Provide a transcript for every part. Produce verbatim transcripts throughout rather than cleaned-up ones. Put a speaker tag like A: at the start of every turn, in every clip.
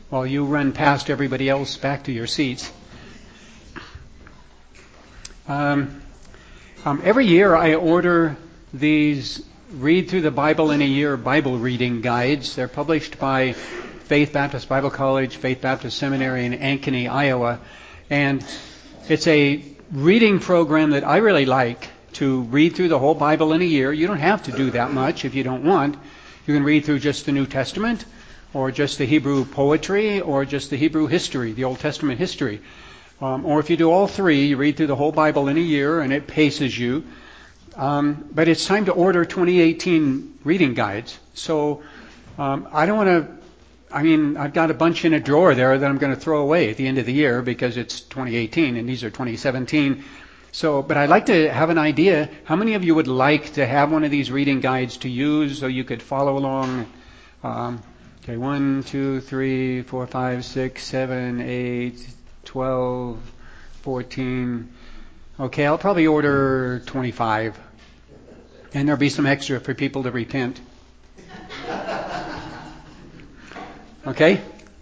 A: while you run past everybody else back to your seats. Um, um, every year I order these Read Through the Bible in a Year Bible reading guides. They're published by Faith Baptist Bible College, Faith Baptist Seminary in Ankeny, Iowa. And it's a reading program that I really like, to read through the whole Bible in a year. You don't have to do that much if you don't want. You can read through just the New Testament, or just the Hebrew poetry, or just the Hebrew history, the Old Testament history. Um, or if you do all three, you read through the whole Bible in a year, and it paces you. Um, but it's time to order twenty eighteen reading guides. So um, I don't want to, I mean, I've got a bunch in a drawer there that I'm going to throw away at the end of the year because it's twenty eighteen and these are twenty seventeen. So, but I'd like to have an idea. How many of you would like to have one of these reading guides to use so you could follow along? Um, okay, one, two, three, four, five, six, seven, eight, twelve, fourteen. Okay, I'll probably order twenty-five. And there'll be some extra for people to repent. Okay?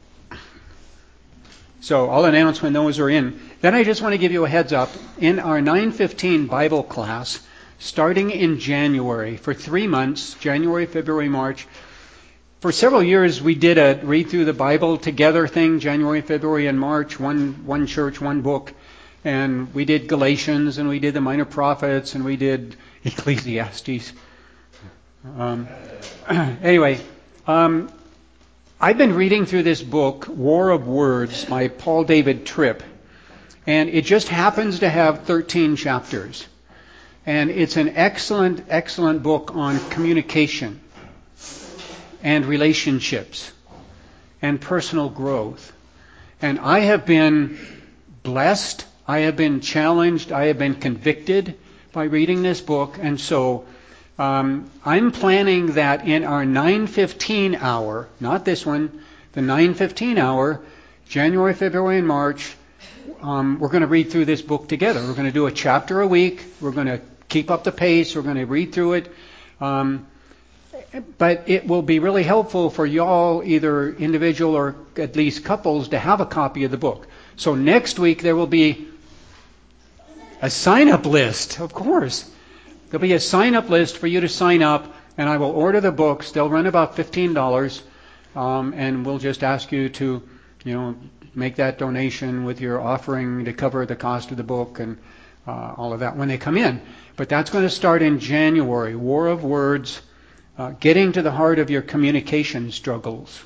A: So I'll announce when those are in. Then I just want to give you a heads up. In our nine fifteen Bible class, starting in January, for three months, January, February, March, for several years we did a read through the Bible together thing, January, February, and March, one one church, one book. And we did Galatians, and we did the Minor Prophets, and we did Ecclesiastes. Um, anyway, um, I've been reading through this book, War of Words, by Paul David Tripp. And it just happens to have thirteen chapters. And it's an excellent, excellent book on communication and relationships and personal growth. And I have been blessed, I have been challenged, I have been convicted by reading this book. And so um, I'm planning that in our nine fifteen hour, not this one, the nine fifteen hour, January, February, and March, Um, we're going to read through this book together. We're going to do a chapter a week. We're going to keep up the pace. We're going to read through it. Um, but it will be really helpful for y'all, either individual or at least couples, to have a copy of the book. So next week there will be a sign-up list, of course. There'll be a sign-up list for you to sign up, and I will order the books. They'll run about fifteen dollars, um, and we'll just ask you to, you know, make that donation with your offering to cover the cost of the book and uh, all of that when they come in. But that's going to start in January. War of Words, uh, getting to the heart of your communication struggles.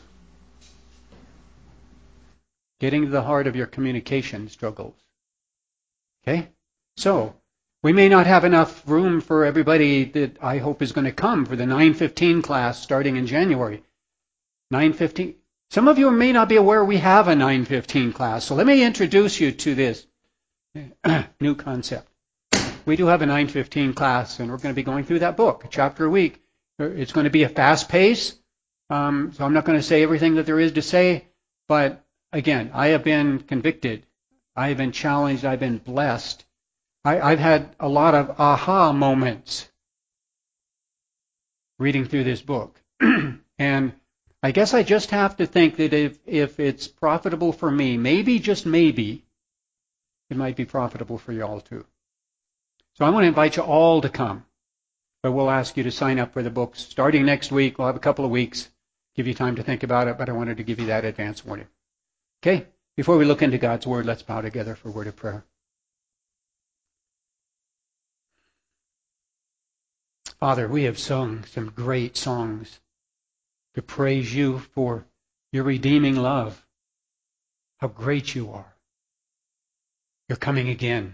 A: Getting to the heart of your communication struggles. Okay? So, we may not have enough room for everybody that I hope is going to come for the nine fifteen class starting in January. nine fifteen. Some of you may not be aware we have a nine fifteen class, so let me introduce you to this new concept. We do have a nine fifteen class, and we're going to be going through that book, a chapter a week. It's going to be a fast pace, um, so I'm not going to say everything that there is to say, but again, I have been convicted. I have been challenged. I've been blessed. I, I've had a lot of aha moments reading through this book. And I guess I just have to think that if, if it's profitable for me, maybe, just maybe, it might be profitable for you all too. So I want to invite you all to come. But we'll ask you to sign up for the books. Starting next week, we'll have a couple of weeks, give you time to think about it, but I wanted to give you that advance warning. Okay? Before we look into God's Word, let's bow together for a word of prayer. Father, we have sung some great songs to praise you for your redeeming love. How great you are. You're coming again.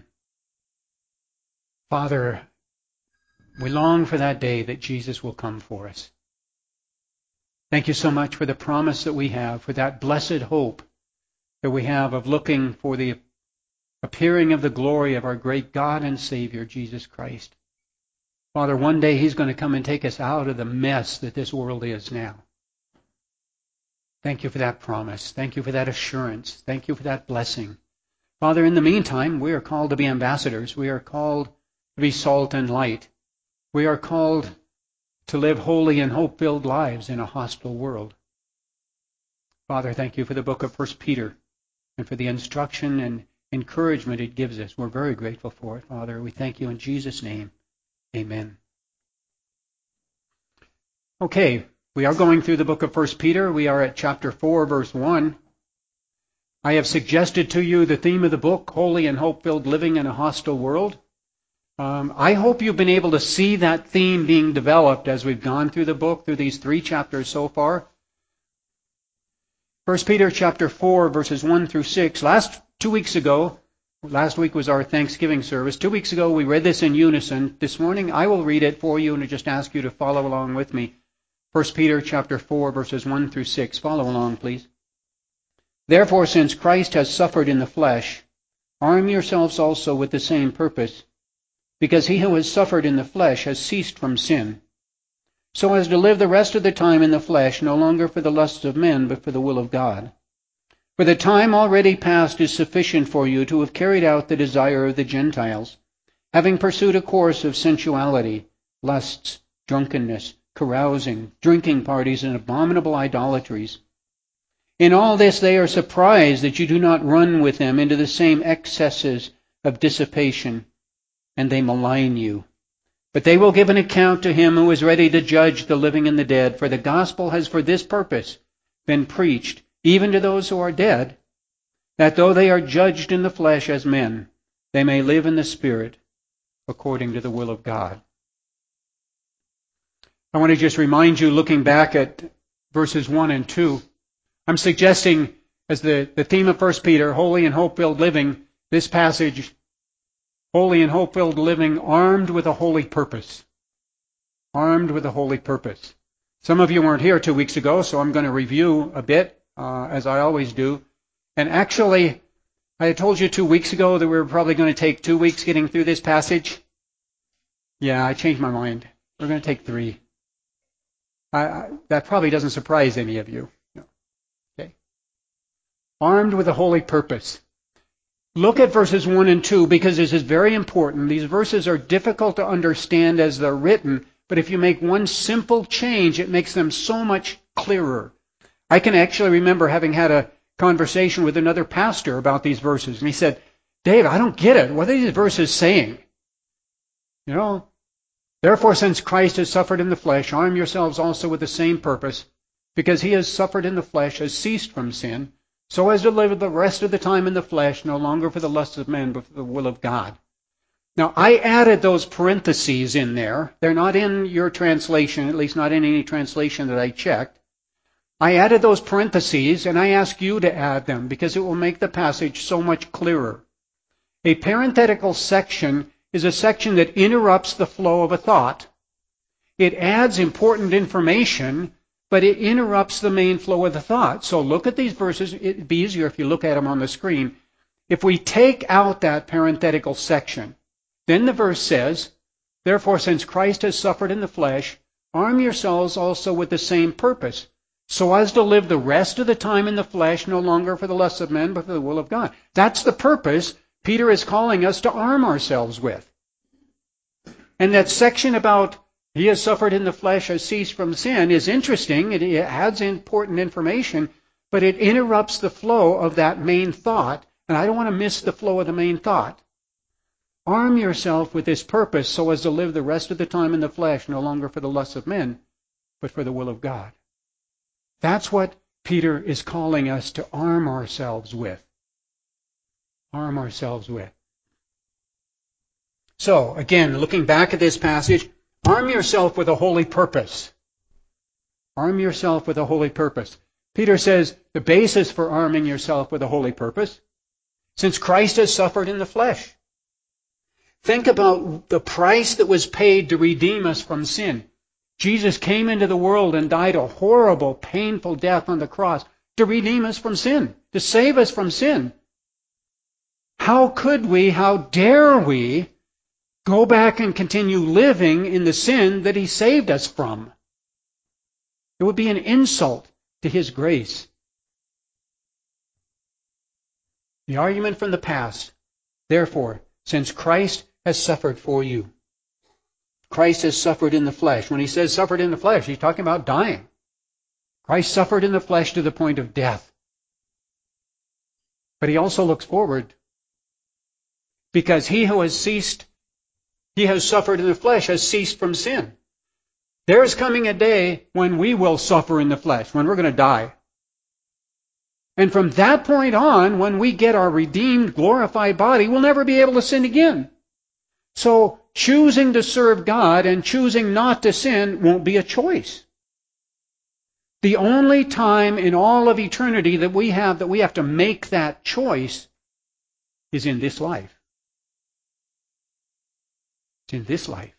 A: Father, we long for that day that Jesus will come for us. Thank you so much for the promise that we have, for that blessed hope that we have of looking for the appearing of the glory of our great God and Savior, Jesus Christ. Father, one day He's going to come and take us out of the mess that this world is now. Thank you for that promise. Thank you for that assurance. Thank you for that blessing. Father, in the meantime, we are called to be ambassadors. We are called to be salt and light. We are called to live holy and hope-filled lives in a hostile world. Father, thank you for the book of First Peter and for the instruction and encouragement it gives us. We're very grateful for it, Father. We thank you in Jesus' name. Amen. Okay, we are going through the book of First Peter. We are at chapter four, verse one. I have suggested to you the theme of the book, Holy and Hope-Filled Living in a Hostile World. Um, I hope you've been able to see that theme being developed as we've gone through the book, through these three chapters so far. First Peter chapter four, verses one through six. Last two weeks ago, last week was our Thanksgiving service. Two weeks ago, we read this in unison. This morning, I will read it for you and just ask you to follow along with me. First Peter chapter four, verses one through six. Follow along, please. Therefore, since Christ has suffered in the flesh, arm yourselves also with the same purpose, because he who has suffered in the flesh has ceased from sin, so as to live the rest of the time in the flesh, no longer for the lusts of men, but for the will of God. For the time already past is sufficient for you to have carried out the desire of the Gentiles, having pursued a course of sensuality, lusts, drunkenness, carousing, drinking parties, and abominable idolatries. In all this they are surprised that you do not run with them into the same excesses of dissipation, and they malign you. But they will give an account to him who is ready to judge the living and the dead, for the gospel has for this purpose been preached, even to those who are dead, that though they are judged in the flesh as men, they may live in the Spirit, according to the will of God. I want to just remind you, looking back at verses one and two, I'm suggesting, as the, the theme of First Peter, holy and hope-filled living, this passage, holy and hope-filled living, armed with a holy purpose. Armed with a holy purpose. Some of you weren't here two weeks ago, so I'm going to review a bit, uh, as I always do. And actually, I had told you two weeks ago that we were probably going to take two weeks getting through this passage. Yeah, I changed my mind. We're going to take three. I, I, that probably doesn't surprise any of you. Armed with a holy purpose. Look at verses one and two, because this is very important. These verses are difficult to understand as they're written, but if you make one simple change, it makes them so much clearer. I can actually remember having had a conversation with another pastor about these verses, and he said, Dave, I don't get it. What are these verses saying? You know, therefore, since Christ has suffered in the flesh, arm yourselves also with the same purpose, because he has suffered in the flesh, has ceased from sin, so as to live the rest of the time in the flesh, no longer for the lusts of men, but for the will of God. Now, I added those parentheses in there. They're not in your translation, at least not in any translation that I checked. I added those parentheses, and I ask you to add them, because it will make the passage so much clearer. A parenthetical section is a section that interrupts the flow of a thought. It adds important information, but it interrupts the main flow of the thought. So look at these verses. It'd be easier if you look at them on the screen. If we take out that parenthetical section, then the verse says, therefore, since Christ has suffered in the flesh, arm yourselves also with the same purpose, so as to live the rest of the time in the flesh, no longer for the lusts of men, but for the will of God. That's the purpose Peter is calling us to arm ourselves with. And that section about he has suffered in the flesh, has ceased from sin, is interesting. It adds important information, but it interrupts the flow of that main thought, and I don't want to miss the flow of the main thought. Arm yourself with this purpose so as to live the rest of the time in the flesh, no longer for the lusts of men, but for the will of God. That's what Peter is calling us to arm ourselves with. Arm ourselves with. So, again, looking back at this passage, arm yourself with a holy purpose. Arm yourself with a holy purpose. Peter says the basis for arming yourself with a holy purpose, since Christ has suffered in the flesh. Think about the price that was paid to redeem us from sin. Jesus came into the world and died a horrible, painful death on the cross to redeem us from sin, to save us from sin. How could we, how dare we, go back and continue living in the sin that he saved us from? It would be an insult to his grace. The argument from the past, therefore, since Christ has suffered for you. Christ has suffered in the flesh. When he says suffered in the flesh, he's talking about dying. Christ suffered in the flesh to the point of death. But he also looks forward, because he who has ceased, he has suffered in the flesh, has ceased from sin. There is coming a day when we will suffer in the flesh, when we're going to die. And from that point on, when we get our redeemed, glorified body, we'll never be able to sin again. So choosing to serve God and choosing not to sin won't be a choice. The only time in all of eternity that we have that we have to make that choice is in this life. It's in this life.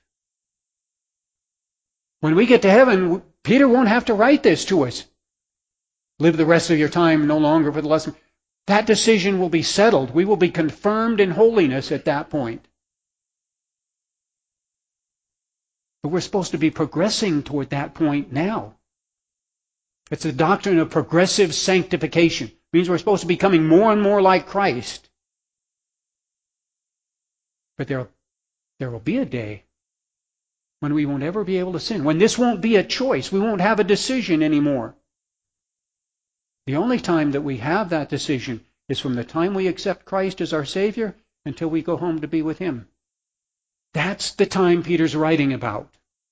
A: When we get to heaven, Peter won't have to write this to us. Live the rest of your time no longer for the lust. That decision will be settled. We will be confirmed in holiness at that point. But we're supposed to be progressing toward that point now. It's the doctrine of progressive sanctification. It means we're supposed to be becoming more and more like Christ. But there, there will be a day when we won't ever be able to sin. When this won't be a choice. We won't have a decision anymore. The only time that we have that decision is from the time we accept Christ as our Savior until we go home to be with Him. That's the time Peter's writing about.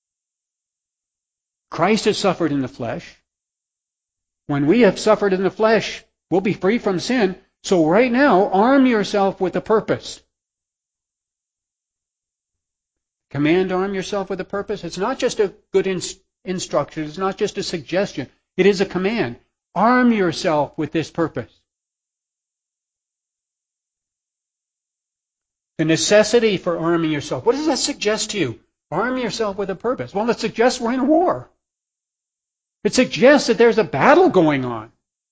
A: Christ has suffered in the flesh. When we have suffered in the flesh, we'll be free from sin. So right now, arm yourself with a purpose. Command, arm yourself with a purpose. It's not just a good in- instruction. It's not just a suggestion. It is a command. Arm yourself with this purpose. The necessity for arming yourself. What does that suggest to you? Arm yourself with a purpose. Well, it suggests we're in a war. It suggests that there's a battle going on.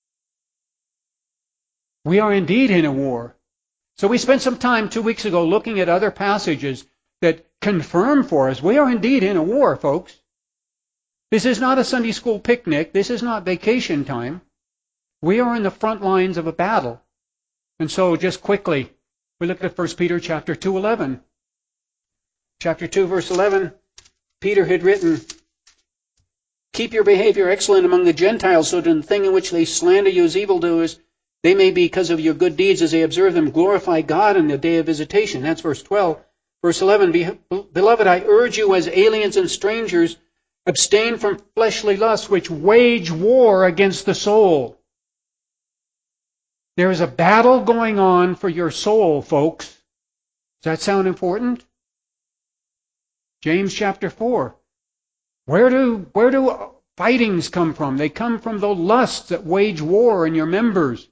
A: We are indeed in a war. So we spent some time two weeks ago looking at other passages that confirm for us we are indeed in a war, folks. This is not a Sunday school picnic. This is not vacation time. We are in the front lines of a battle. And so just quickly, we look at First Peter chapter two, eleven. Chapter two, verse eleven, Peter had written, "Keep your behavior excellent among the Gentiles, so that in the thing in which they slander you as evildoers, they may, because of your good deeds as they observe them, glorify God in the day of visitation." That's verse twelve. Verse eleven, "Beloved, I urge you as aliens and strangers, abstain from fleshly lusts which wage war against the soul." There is a battle going on for your soul, folks. Does that sound important? James chapter four. Where do, where do fightings come from? They come from the lusts that wage war in your members.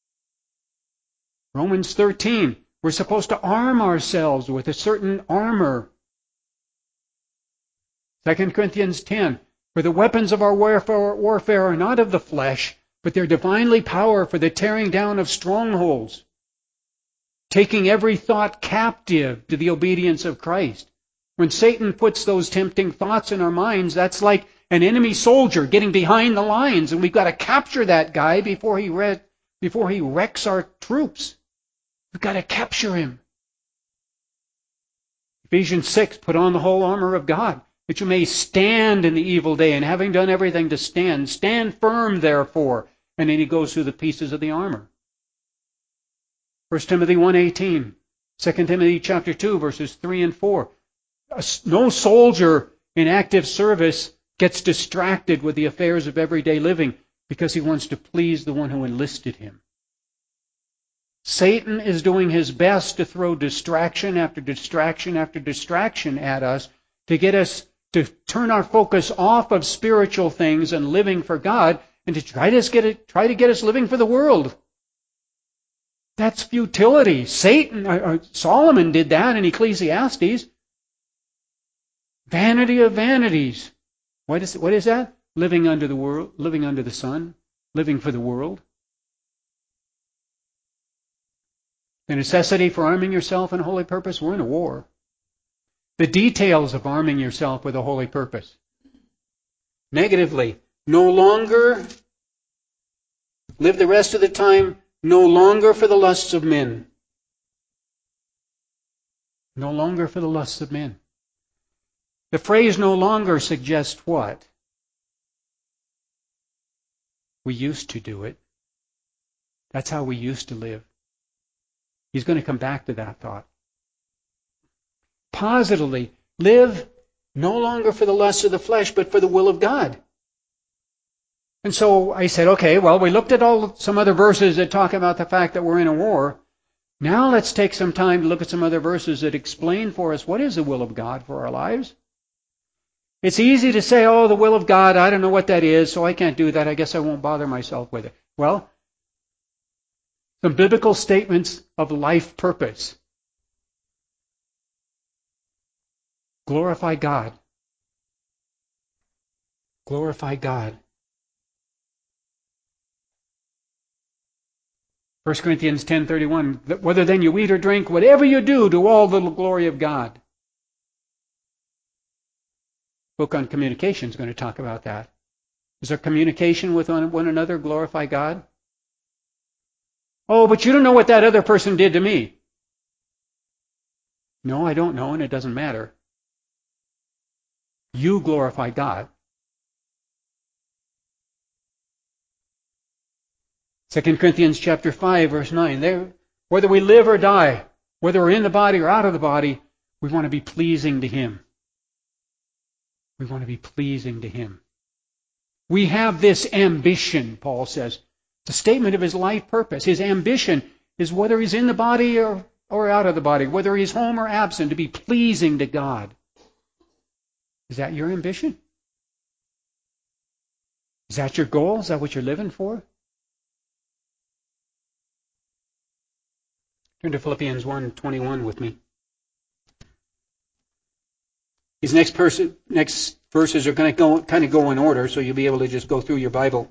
A: Romans thirteen. We're supposed to arm ourselves with a certain armor. Second Corinthians ten. For the weapons of our warfare, warfare are not of the flesh, but they're divinely power for the tearing down of strongholds, taking every thought captive to the obedience of Christ. When Satan puts those tempting thoughts in our minds, that's like an enemy soldier getting behind the lines, and we've got to capture that guy before he re- before he wrecks our troops. We've got to capture him. Ephesians six, put on the whole armor of God, that you may stand in the evil day, and having done everything to stand, stand firm therefore. And then he goes through the pieces of the armor. First Timothy one eighteen, Second Timothy chapter two, verses three and four. No soldier in active service gets distracted with the affairs of everyday living because he wants to please the one who enlisted him. Satan is doing his best to throw distraction after distraction after distraction at us to get us to turn our focus off of spiritual things and living for God and to try to get it, try to get us living for the world. That's futility. Satan, or Solomon did that in Ecclesiastes. Vanity of vanities. What is, what is that? Living under the world, living under the sun, living for the world. The necessity for arming yourself in a holy purpose, we're in a war. The details of arming yourself with a holy purpose. Negatively, no longer live the rest of the time, no longer for the lusts of men. No longer for the lusts of men. The phrase no longer suggests what? We used to do it. That's how we used to live. He's going to come back to that thought. Positively, live no longer for the lusts of the flesh, but for the will of God. And so I said, okay, well, we looked at all some other verses that talk about the fact that we're in a war. Now let's take some time to look at some other verses that explain for us what is the will of God for our lives. It's easy to say, oh, the will of God, I don't know what that is, so I can't do that. I guess I won't bother myself with it. Well, some biblical statements of life purpose. Glorify God. Glorify God. First Corinthians ten thirty-one, whether then you eat or drink, whatever you do, do all to the glory of God. Book on communication is going to talk about that. Is our communication with one another glorify God? Oh, but you don't know what that other person did to me. No, I don't know, and it doesn't matter. You glorify God. Second Corinthians chapter five, verse nine. There, whether we live or die, whether we're in the body or out of the body, we want to be pleasing to Him. We want to be pleasing to Him. We have this ambition, Paul says. It's a statement of his life purpose. His ambition is whether he's in the body or, or out of the body, whether he's home or absent, to be pleasing to God. Is that your ambition? Is that your goal? Is that what you're living for? Turn to Philippians one twenty-one with me. These next, person, next verses are going to go, kind of go in order, so you'll be able to just go through your Bible.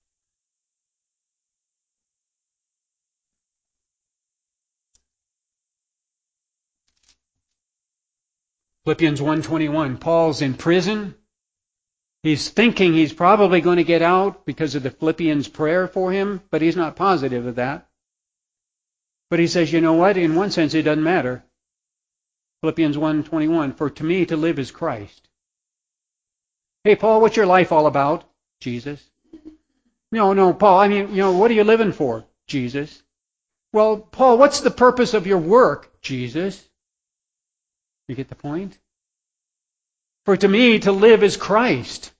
A: Philippians one twenty-one. Paul's in prison. He's thinking he's probably going to get out because of the Philippians' prayer for him, but he's not positive of that. But he says, you know what? In one sense, it doesn't matter. Philippians one twenty-one. For to me to live is Christ. Hey, Paul, what's your life all about? Jesus. No, no, Paul, I mean, you know, what are you living for? Jesus. Well, Paul, what's the purpose of your work? Jesus. You get the point? For to me to live is Christ.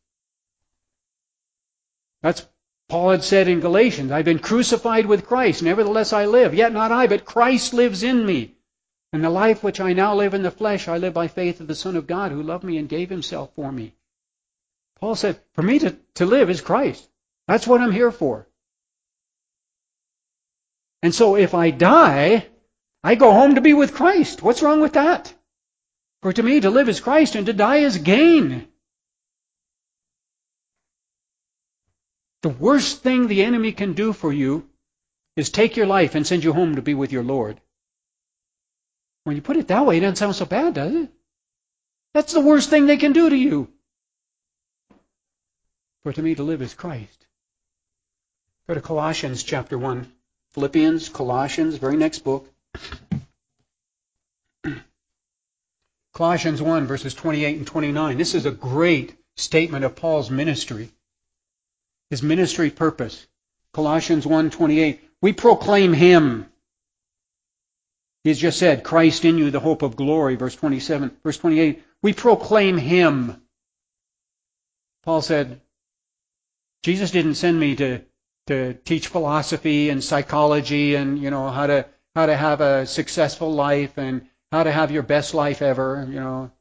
A: That's Paul had said in Galatians, I've been crucified with Christ, nevertheless I live, yet not I, but Christ lives in me. And the life which I now live in the flesh, I live by faith of the Son of God who loved me and gave himself for me. Paul said, for me to, to live is Christ. That's what I'm here for. And so if I die, I go home to be with Christ. What's wrong with that? For to me to live is Christ and to die is gain. The worst thing the enemy can do for you is take your life and send you home to be with your Lord. When you put it that way, it doesn't sound so bad, does it? That's the worst thing they can do to you. For to me to live is Christ. Go to Colossians chapter one. Philippians, Colossians, very next book. Colossians one, verses twenty-eight and twenty-nine. This is a great statement of Paul's ministry. His ministry purpose. Colossians one, twenty-eight. We proclaim Him. He's just said, Christ in you, the hope of glory. Verse twenty-seven. Verse twenty-eight. We proclaim Him. Paul said, Jesus didn't send me to, to teach philosophy and psychology and, you know, how to how to have a successful life and how to have your best life ever, you know.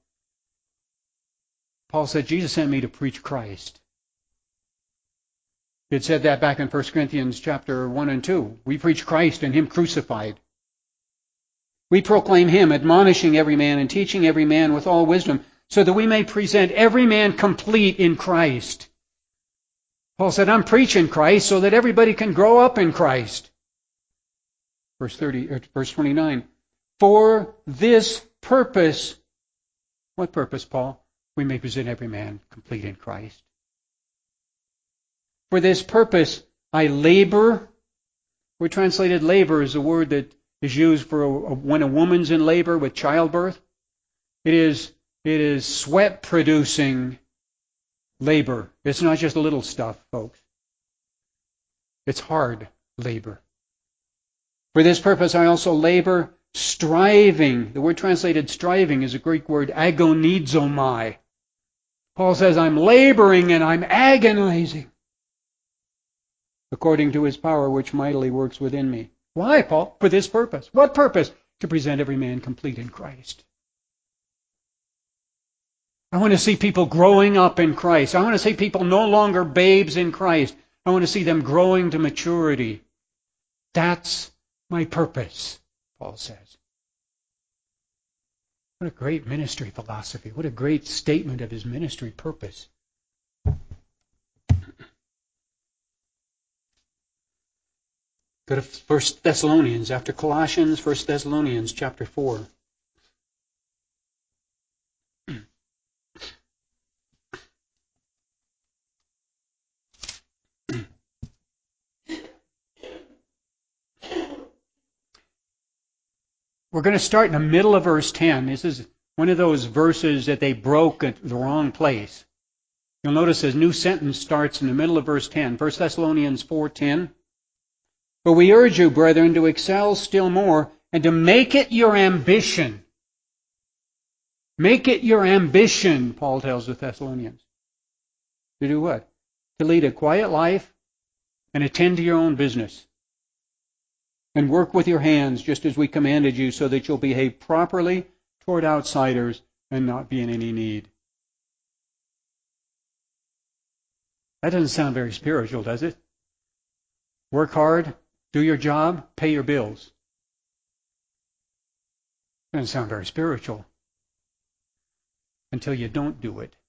A: Paul said, Jesus sent me to preach Christ. He had said that back in First Corinthians chapter one and two. We preach Christ and Him crucified. We proclaim Him, admonishing every man and teaching every man with all wisdom, so that we may present every man complete in Christ. Paul said, I'm preaching Christ so that everybody can grow up in Christ. Verse thirty, or verse twenty-nine. For this purpose, what purpose, Paul? We may present every man complete in Christ. For this purpose, I labor. We translated labor is a word that is used for a, a, when a woman's in labor with childbirth. It is, it is sweat-producing labor. It's not just little stuff, folks. It's hard labor. For this purpose I also labor, striving. The word translated striving is a Greek word agonizomai. Paul says, I'm laboring and I'm agonizing according to his power which mightily works within me. Why, Paul? For this purpose. What purpose? To present every man complete in Christ. I want to see people growing up in Christ. I want to see people no longer babes in Christ. I want to see them growing to maturity. That's my purpose, Paul says. What a great ministry philosophy. What a great statement of his ministry purpose. Go to First Thessalonians. After Colossians, First Thessalonians chapter four. We're going to start in the middle of verse ten. This is one of those verses that they broke at the wrong place. You'll notice a new sentence starts in the middle of verse ten. First Thessalonians four ten. But we urge you, brethren, to excel still more and to make it your ambition. Make it your ambition, Paul tells the Thessalonians. To do what? To lead a quiet life and attend to your own business. And work with your hands just as we commanded you, so that you'll behave properly toward outsiders and not be in any need. That doesn't sound very spiritual, does it? Work hard, do your job, pay your bills. Doesn't sound very spiritual until you don't do it.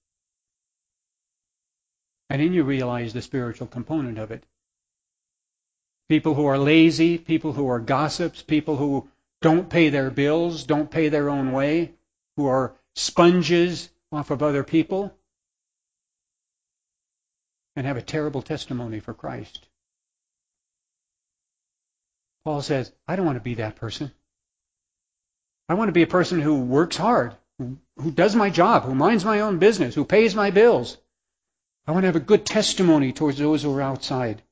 A: And then you realize the spiritual component of it. People who are lazy, people who are gossips, people who don't pay their bills, don't pay their own way, who are sponges off of other people, and have a terrible testimony for Christ. Paul says, I don't want to be that person. I want to be a person who works hard, who, who does my job, who minds my own business, who pays my bills. I want to have a good testimony towards those who are outside.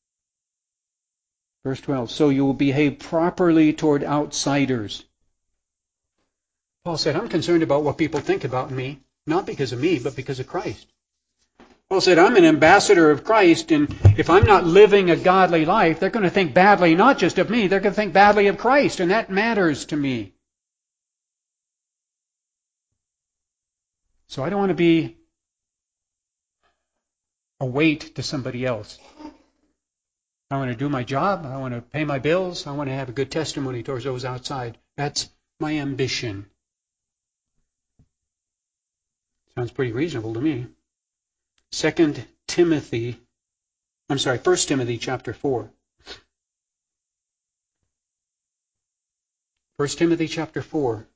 A: Verse twelve, so you will behave properly toward outsiders. Paul said, I'm concerned about what people think about me, not because of me, but because of Christ. Paul said, I'm an ambassador of Christ, and if I'm not living a godly life, they're going to think badly not just of me, they're going to think badly of Christ, and that matters to me. So I don't want to be a weight to somebody else. I want to do my job. I want to pay my bills. I want to have a good testimony towards those outside. That's my ambition. Sounds pretty reasonable to me. Second Timothy, I'm sorry, First Timothy chapter four. First Timothy chapter four.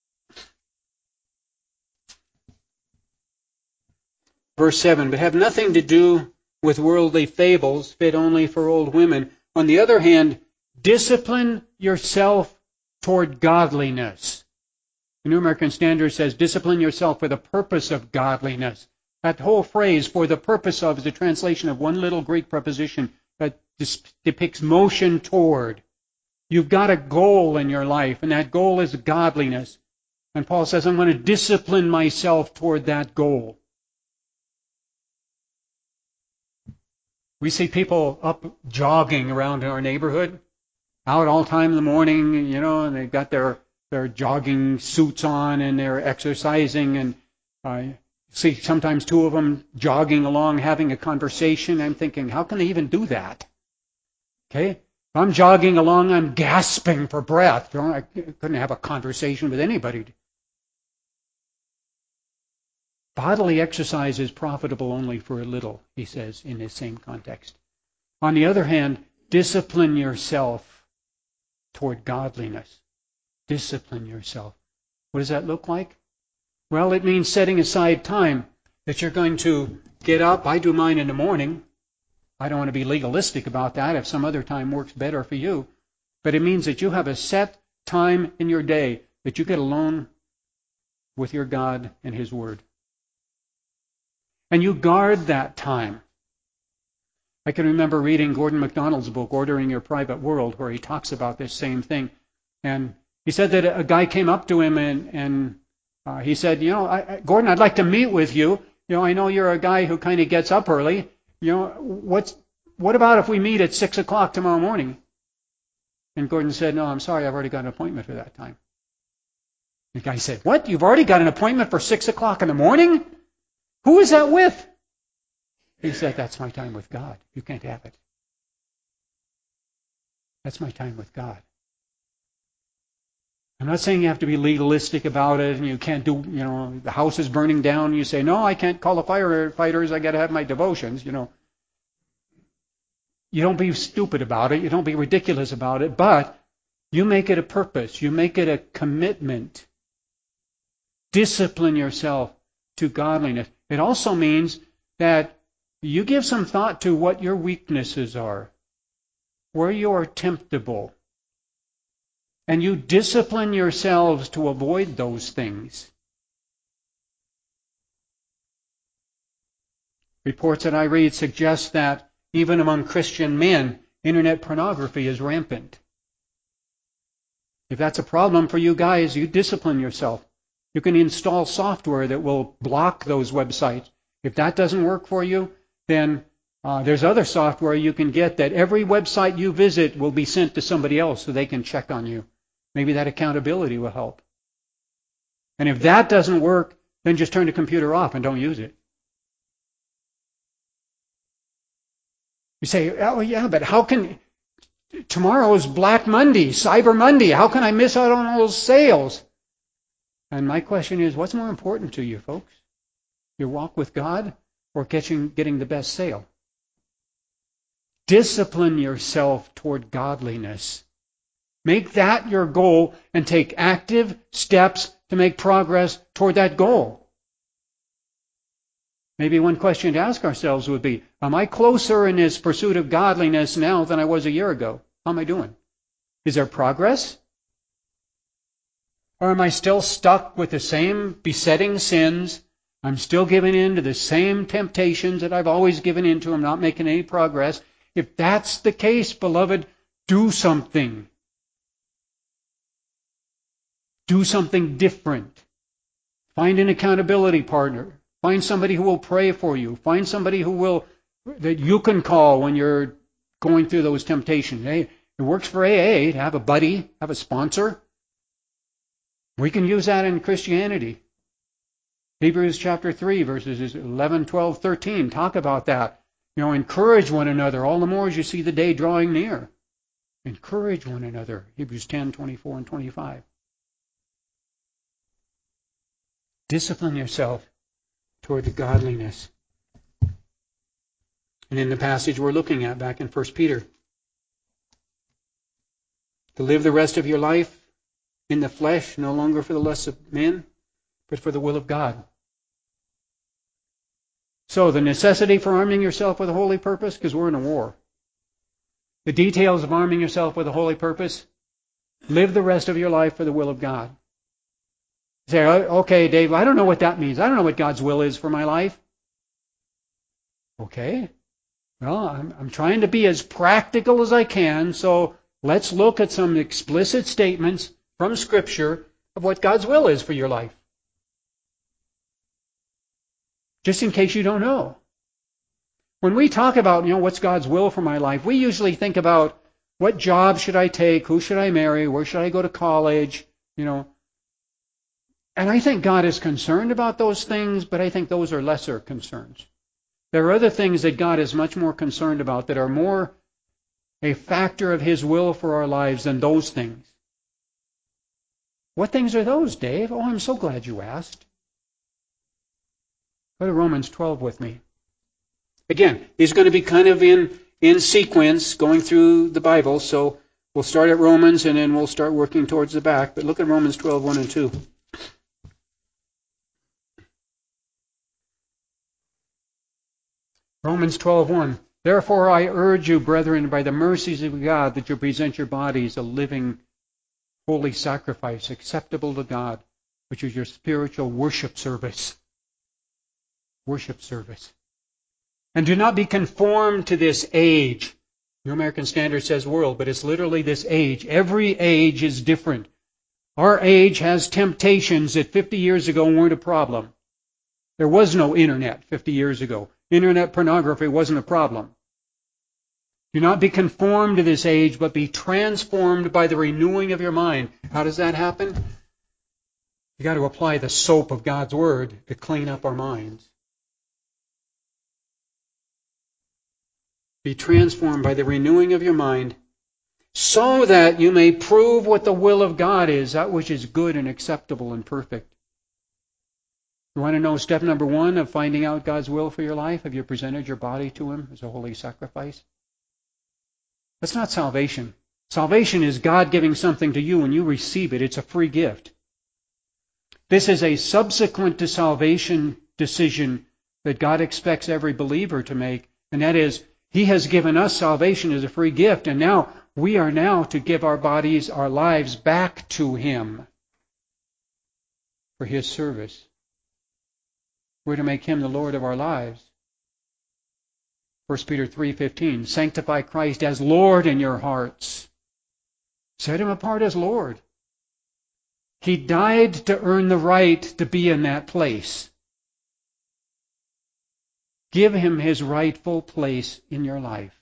A: Verse seven, but have nothing to do with worldly fables, fit only for old women. On the other hand, discipline yourself toward godliness. The New American Standard says, discipline yourself for the purpose of godliness. That whole phrase, for the purpose of, is a translation of one little Greek preposition that depicts motion toward. You've got a goal in your life, and that goal is godliness. And Paul says, I'm going to discipline myself toward that goal. We see people up jogging around in our neighborhood, out all time in the morning, you know, and they've got their, their jogging suits on and they're exercising. And I see sometimes two of them jogging along having a conversation. I'm thinking, how can they even do that? Okay? If I'm jogging along, I'm gasping for breath. You know, I couldn't have a conversation with anybody. Bodily exercise is profitable only for a little, he says in this same context. On the other hand, discipline yourself toward godliness. Discipline yourself. What does that look like? Well, it means setting aside time that you're going to get up. I do mine in the morning. I don't want to be legalistic about that if some other time works better for you. But it means that you have a set time in your day that you get alone with your God and His Word. And you guard that time. I can remember reading Gordon MacDonald's book, Ordering Your Private World, where he talks about this same thing. And he said that a guy came up to him and, and uh, he said, you know, I, I, Gordon, I'd like to meet with you. You know, I know you're a guy who kind of gets up early. You know, what's what about if we meet at six o'clock tomorrow morning? And Gordon said, no, I'm sorry, I've already got an appointment for that time. The guy said, what? You've already got an appointment for six o'clock in the morning? Who is that with? He said, that's my time with God. You can't have it. That's my time with God. I'm not saying you have to be legalistic about it and you can't do, you know, the house is burning down and you say, no, I can't call the firefighters, I got to have my devotions, you know. You don't be stupid about it, you don't be ridiculous about it, but you make it a purpose, you make it a commitment. Discipline yourself to godliness. It also means that you give some thought to what your weaknesses are, where you are temptable. And you discipline yourselves to avoid those things. Reports that I read suggest that even among Christian men, internet pornography is rampant. If that's a problem for you guys, you discipline yourself. You can install software that will block those websites. If that doesn't work for you, then uh, there's other software you can get that every website you visit will be sent to somebody else so they can check on you. Maybe that accountability will help. And if that doesn't work, then just turn the computer off and don't use it. You say, oh yeah, but how can, tomorrow is Black Monday, Cyber Monday, how can I miss out on all those sales? And my question is, what's more important to you, folks? Your walk with God or getting, getting the best sale? Discipline yourself toward godliness. Make that your goal and take active steps to make progress toward that goal. Maybe one question to ask ourselves would be, am I closer in this pursuit of godliness now than I was a year ago? How am I doing? Is there progress? Or am I still stuck with the same besetting sins? I'm still giving in to the same temptations that I've always given in to. I'm not making any progress. If that's the case, beloved, do something. Do something different. Find an accountability partner. Find somebody who will pray for you. Find somebody who will, that you can call when you're going through those temptations. Hey, it works for A A to have a buddy, have a sponsor. We can use that in Christianity. Hebrews chapter three, verses eleven, twelve, thirteen, talk about that. You know, encourage one another, all the more as you see the day drawing near. Encourage one another. Hebrews ten, twenty-four and twenty-five. Discipline yourself toward the godliness. And in the passage we're looking at back in First Peter, to live the rest of your life in the flesh, no longer for the lusts of men, but for the will of God. So the necessity for arming yourself with a holy purpose, because we're in a war. The details of arming yourself with a holy purpose, live the rest of your life for the will of God. You say, okay, Dave, I don't know what that means. I don't know what God's will is for my life. Okay. Well, I'm, I'm trying to be as practical as I can, so let's look at some explicit statements from Scripture of what God's will is for your life. Just in case you don't know. When we talk about, you know, what's God's will for my life, we usually think about what job should I take, who should I marry, where should I go to college, you know. And I think God is concerned about those things, but I think those are lesser concerns. There are other things that God is much more concerned about that are more a factor of His will for our lives than those things. What things are those, Dave? Oh, I'm so glad you asked. Go to Romans twelve with me. Again, he's going to be kind of in, in sequence going through the Bible, so we'll start at Romans and then we'll start working towards the back. But look at Romans twelve, one and two. Romans twelve, one. Therefore I urge you, brethren, by the mercies of God, that you present your bodies a living, holy sacrifice, acceptable to God, which is your spiritual worship service. Worship service. And do not be conformed to this age. New American Standard says world, but it's literally this age. Every age is different. Our age has temptations that fifty years ago weren't a problem. There was no internet fifty years ago. Internet pornography wasn't a problem. Do not be conformed to this age, but be transformed by the renewing of your mind. How does that happen? You've got to apply the soap of God's Word to clean up our minds. Be transformed by the renewing of your mind, so that you may prove what the will of God is, that which is good and acceptable and perfect. You want to know step number one of finding out God's will for your life? Have you presented your body to Him as a holy sacrifice? That's not salvation. Salvation is God giving something to you and you receive it. It's a free gift. This is a subsequent to salvation decision that God expects every believer to make, and that is, He has given us salvation as a free gift, and now we are now to give our bodies, our lives back to Him for His service. We're to make Him the Lord of our lives. First Peter three fifteen, sanctify Christ as Lord in your hearts. Set Him apart as Lord. He died to earn the right to be in that place. Give Him His rightful place in your life.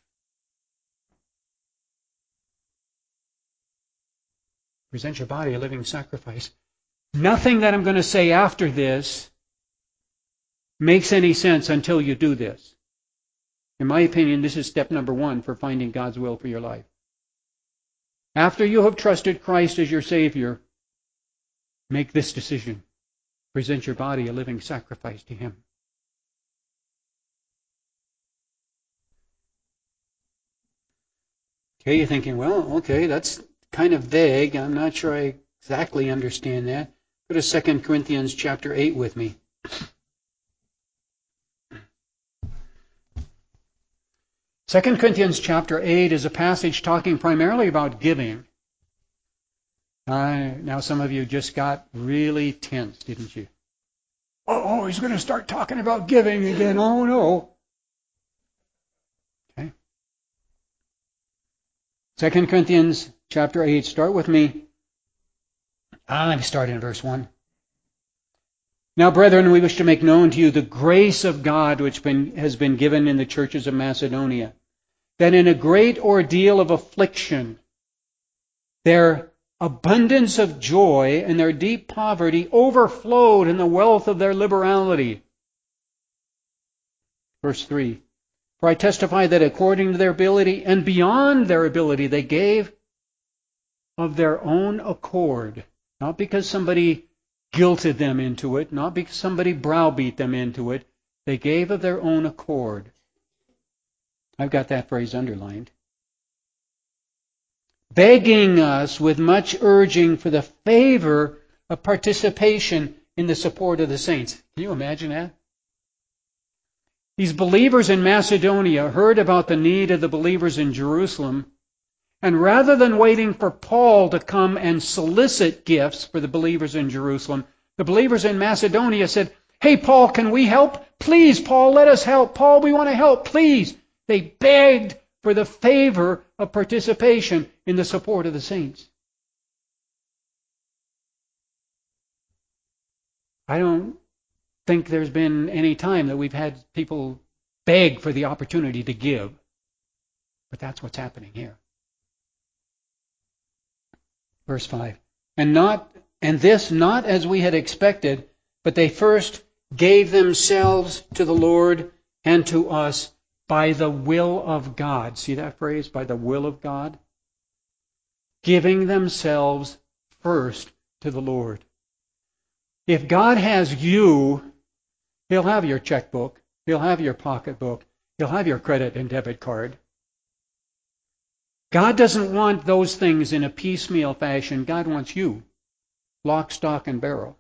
A: Present your body a living sacrifice. Nothing that I'm going to say after this makes any sense until you do this. In my opinion, this is step number one for finding God's will for your life. After you have trusted Christ as your Savior, make this decision. Present your body a living sacrifice to Him. Okay, you're thinking, well, okay, that's kind of vague. I'm not sure I exactly understand that. Go to Second Corinthians chapter eight with me. Second Corinthians chapter eight is a passage talking primarily about giving. Uh, now some of you just got really tense, didn't you? Oh, he's going to start talking about giving again. Oh, no. Okay. Second Corinthians chapter eight, start with me. Ah, let me start in verse one. Now, brethren, we wish to make known to you the grace of God which been, has been given in the churches of Macedonia, that in a great ordeal of affliction, their abundance of joy and their deep poverty overflowed in the wealth of their liberality. Verse three. For I testify that according to their ability and beyond their ability, they gave of their own accord, not because somebody guilted them into it, not because somebody browbeat them into it. They gave of their own accord. I've got that phrase underlined. Begging us with much urging for the favor of participation in the support of the saints. Can you imagine that? These believers in Macedonia heard about the need of the believers in Jerusalem, and rather than waiting for Paul to come and solicit gifts for the believers in Jerusalem, the believers in Macedonia said, hey, Paul, can we help? Please, Paul, let us help. Paul, we want to help. Please. They begged for the favor of participation in the support of the saints. I don't think there's been any time that we've had people beg for the opportunity to give. But that's what's happening here. Verse five. And not and this not as we had expected, but they first gave themselves to the Lord and to us by the will of God. See that phrase? By the will of God? Giving themselves first to the Lord. If God has you, He'll have your checkbook. He'll have your pocketbook. He'll have your credit and debit card. God doesn't want those things in a piecemeal fashion. God wants you, lock, stock, and barrel.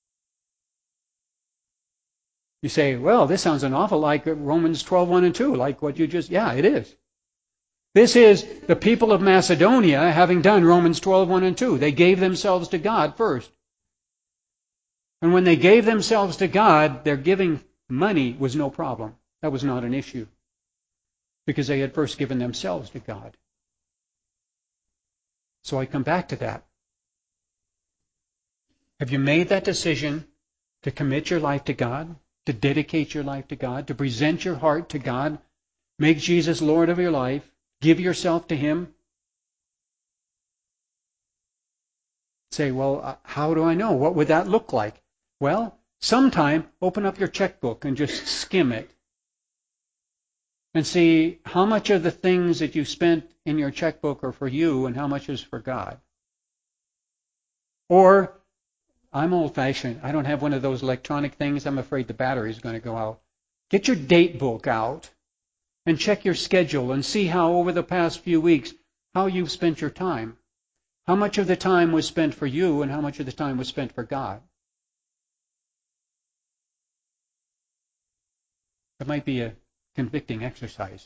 A: You say, well, this sounds an awful like Romans twelve, one and two, like what you just, yeah, it is. This is the people of Macedonia having done Romans twelve, one and two. They gave themselves to God first. And when they gave themselves to God, their giving money was no problem. That was not an issue because they had first given themselves to God. So I come back to that. Have you made that decision to commit your life to God, to dedicate your life to God, to present your heart to God, make Jesus Lord of your life, give yourself to Him? Say, well, how do I know? What would that look like? Well, sometime open up your checkbook and just skim it and see how much of the things that you spent in your checkbook are for you and how much is for God. Or, I'm old-fashioned. I don't have one of those electronic things. I'm afraid the battery is going to go out. Get your date book out and check your schedule and see how over the past few weeks, how you've spent your time. How much of the time was spent for you and how much of the time was spent for God. It might be a convicting exercise.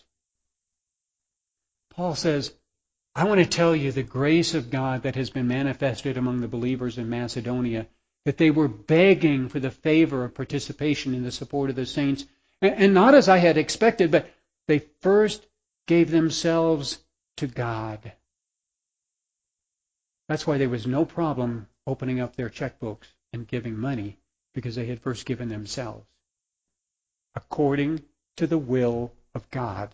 A: Paul says, I want to tell you the grace of God that has been manifested among the believers in Macedonia, that they were begging for the favor of participation in the support of the saints, and not as I had expected, but they first gave themselves to God. That's why there was no problem opening up their checkbooks and giving money, because they had first given themselves according to the will of God.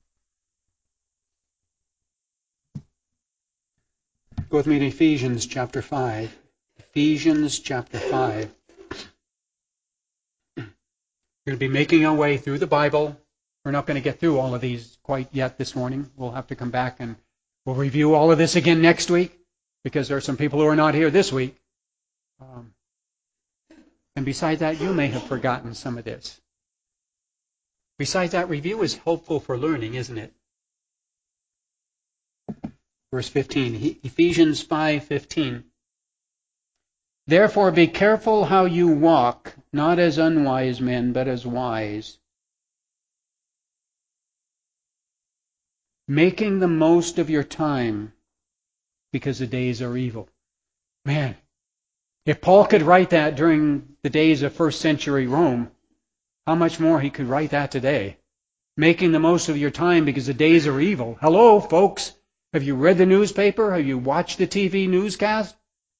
A: Go with me to Ephesians chapter five. Ephesians chapter five. We're going to be making our way through the Bible. We're not going to get through all of these quite yet this morning. We'll have to come back and we'll review all of this again next week, because there are some people who are not here this week. Um, and besides that, you may have forgotten some of this. Besides that, review is helpful for learning, isn't it? Verse fifteen, Ephesians five fifteen. Therefore be careful how you walk, not as unwise men, but as wise, making the most of your time, because the days are evil. Man, if Paul could write that during the days of first century Rome, how much more he could write that today. Making the most of your time because the days are evil. Hello, folks. Have you read the newspaper? Have you watched the T V newscast?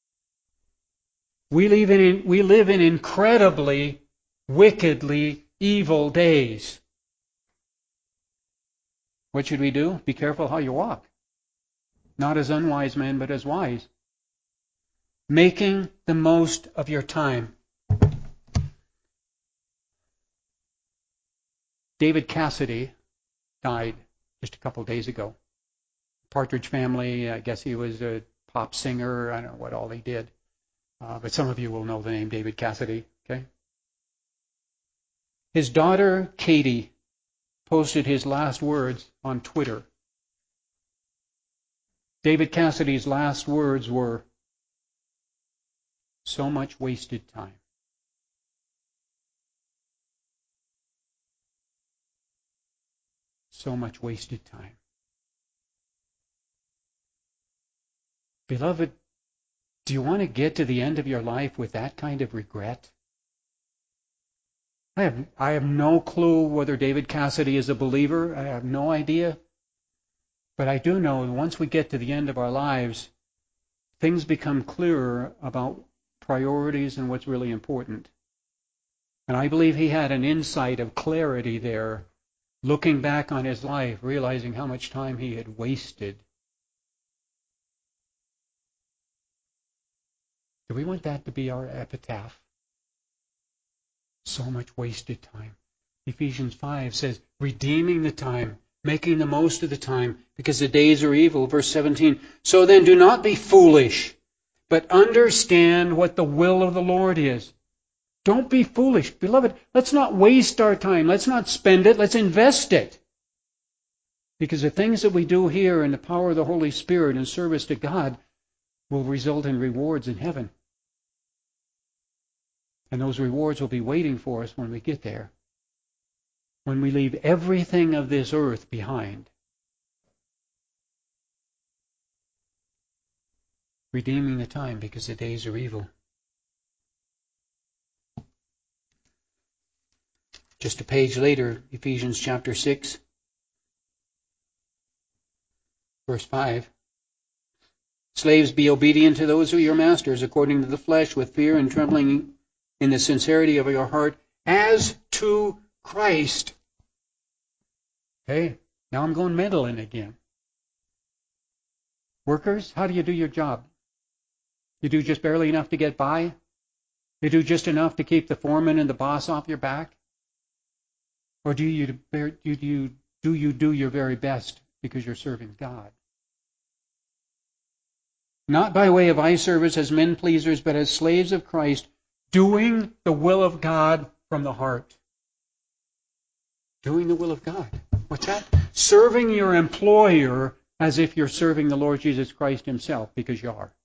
A: We live in, we live in incredibly, wickedly evil days. What should we do? Be careful how you walk. Not as unwise men, but as wise. Making the most of your time. David Cassidy died just a couple of days ago. Partridge Family, I guess he was a pop singer. I don't know what all he did. Uh, but some of you will know the name David Cassidy. Okay. His daughter, Katie, posted his last words on Twitter. David Cassidy's last words were, "So much wasted time." So much wasted time. Beloved, do you want to get to the end of your life with that kind of regret? I have, I have no clue whether David Cassidy is a believer. I have no idea. But I do know that once we get to the end of our lives, things become clearer about priorities and what's really important. And I believe he had an insight of clarity there, looking back on his life, realizing how much time he had wasted. Do we want that to be our epitaph? So much wasted time. Ephesians five says, redeeming the time, making the most of the time, because the days are evil. Verse seventeen, so then do not be foolish, but understand what the will of the Lord is. Don't be foolish. Beloved, let's not waste our time. Let's not spend it. Let's invest it. Because the things that we do here in the power of the Holy Spirit in service to God will result in rewards in heaven. And those rewards will be waiting for us when we get there. When we leave everything of this earth behind. Redeeming the time because the days are evil. Just a page later, Ephesians chapter six, verse five. Slaves, be obedient to those who are your masters, according to the flesh, with fear and trembling in the sincerity of your heart, as to Christ. Okay, now I'm going meddling again. Workers, how do you do your job? You do just barely enough to get by? You do just enough to keep the foreman and the boss off your back? Or do you do you, do you do your very best because you're serving God? Not by way of eye service as men pleasers, but as slaves of Christ, doing the will of God from the heart. Doing the will of God. What's that? Serving your employer as if you're serving the Lord Jesus Christ himself, because you are.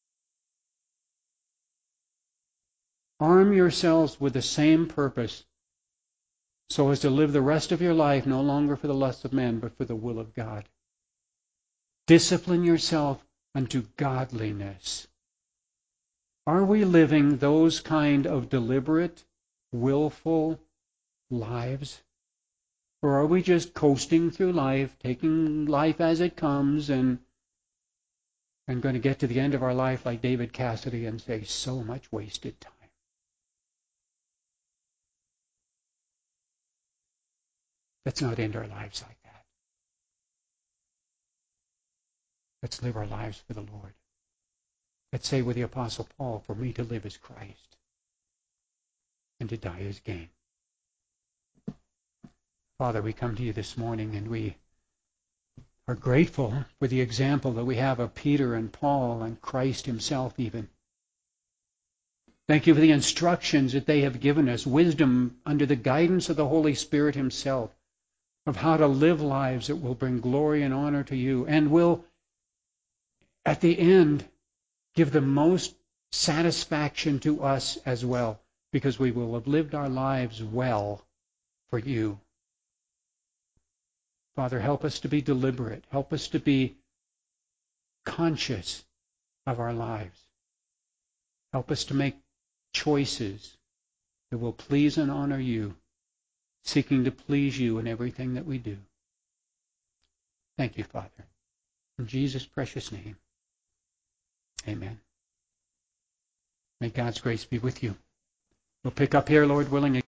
A: Arm yourselves with the same purpose, so as to live the rest of your life no longer for the lusts of men, but for the will of God. Discipline yourself unto godliness. Are we living those kind of deliberate, willful lives? Or are we just coasting through life, taking life as it comes, and, and going to get to the end of our life like David Cassidy and say, so much wasted time? Let's not end our lives like that. Let's live our lives for the Lord. Let's say with the Apostle Paul, for me to live is Christ, and to die is gain. Father, we come to you this morning, and we are grateful for the example that we have of Peter and Paul and Christ himself even. Thank you for the instructions that they have given us, wisdom under the guidance of the Holy Spirit himself, of how to live lives that will bring glory and honor to you, and will, at the end, give the most satisfaction to us as well, because we will have lived our lives well for you. Father, help us to be deliberate. Help us to be conscious of our lives. Help us to make choices that will please and honor you, seeking to please you in everything that we do. Thank you, Father. In Jesus' precious name, amen. May God's grace be with you. We'll pick up here, Lord willing.